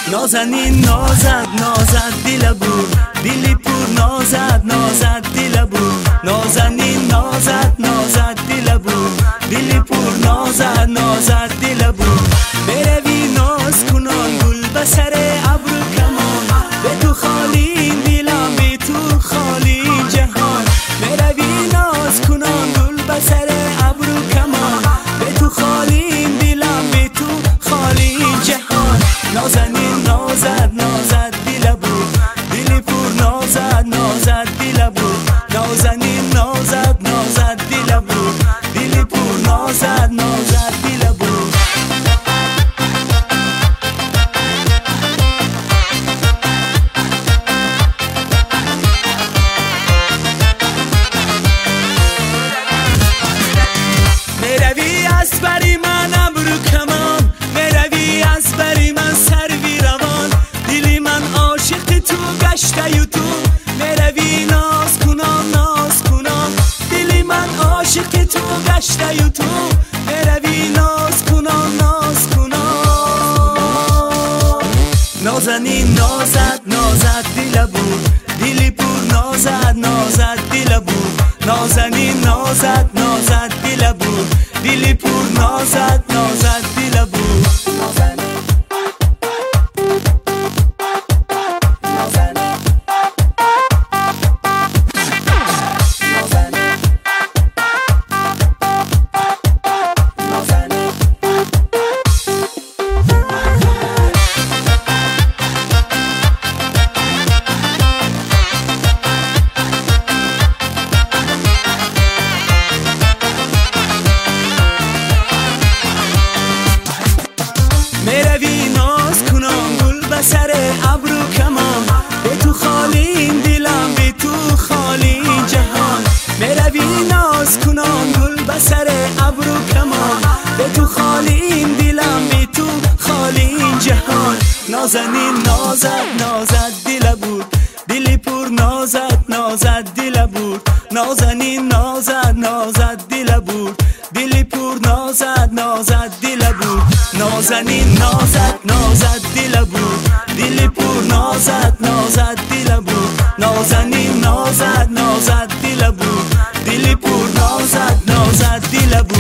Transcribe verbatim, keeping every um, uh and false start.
نازنین نازد نازد دل بود، دلی پر نازد نازد دل بود. نازنین نازد نازد دل بود، دلی پر نازد نازد دل بود. بروی ناز کنان گل به سر ابرو کمان، به تو خالی دلم به تو خالی جهان. بروی ناز کنان گل به سر ابرو کمان، به تو خالی دلم به تو خالی جهان. نازنین نازد نازد دل بود، دلی پر نازد نازد دل بود. نازنین نازد نازد دل بود، دلی پر نازد نازد دل بود. میروی از بری من ابرو کمان، میروی از بری من سروی روان. دلی من عاشق تو گشته یو تو، میروی ناز کنان ناز کنان. دلی من عاشق تو گشته یو تو، میروی ناز کنان ناز کنان. نازنین نازد نازد دل بود، دلی پر نازد نازد دل بود. نازنین نازد نازد دل بود، دلی پر نازد نازد دل بود. میروی ناز کنم گل به سر ابرو کمان، به تو خالی دلم به تو خالی جهان. میروی ناز کنم گل به سر ابرو کمان، به تو خالی دلم به تو خالی جهان. نازنین نازد نازد دل بود، دلی پر نازد نازد دل بود. نازنین نازد نازد دل بود، دلی پر نازد نازد دل بود. نازنین نازد نازد دل بود، دلی پر نازد نازد دل بود. نازنین نازد نازد دل بود، دلی پر نازد نازد دل بود.